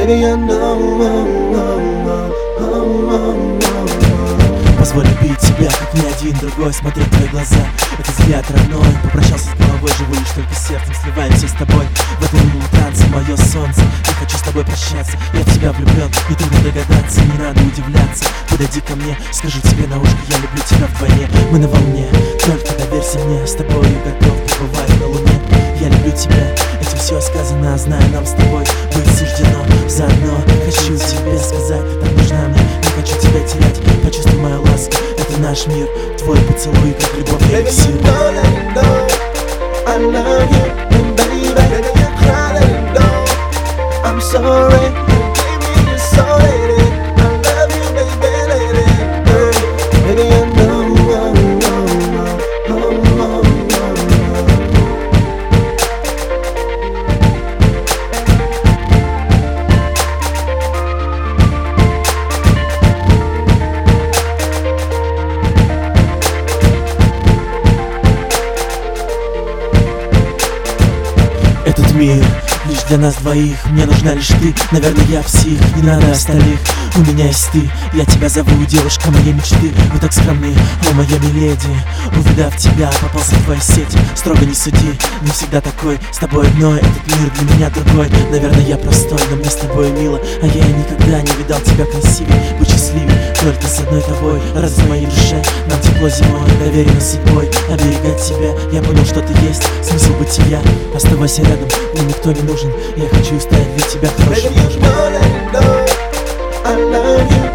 Baby, I know. Позволь любить тебя, как ни один другой. Смотреть в твои глаза, этот взгляд родной. Попрощался с головой, живу лишь только сердцем. Сливаемся с тобой в этом милом танце. Мое солнце, я хочу с тобой прощаться. Я в тебя влюблен, не трудно догадаться. Не надо удивляться, подойди ко мне. Скажу тебе на ушко, я люблю тебя вдвойне. Мы на волне, только доверься мне. С тобой готов побывать на луне. Я люблю тебя, этим все сказано. Знаю, нам с тобой быть суждено. Заодно хочу тебе сказать, ты так нужна мне. Не хочу тебя терять, почувствуй мою ласку. Это наш мир, твой поцелуй, как любовь и эликсир. I love you, and baby, you cry, let it know. I'm sorry, baby, you're sorry. I love you, baby, let it go. Baby, I know. Этот мир лишь для нас двоих. Мне нужна лишь ты, наверное, я псих. Не надо остальных, у меня есть ты. Я тебя зову, девушка моей мечты. Вы так скромны, о моя миледи. Увидав тебя, попался в твои сети. Строго не суди, не всегда такой. С тобой одной, этот мир для меня другой. Наверное, я простой, но мне с тобой мило. А я никогда не видал тебя красивей. Будь счастливей, только с одной тобой. Раз в моей душе нам тепло зимой. Доверено судьбой, оберегать тебя. Я понял, что ты есть, смысл бытия. Оставайся рядом, мне никто не нужен. Я хочу стать для тебя хорошим мужем. I love you.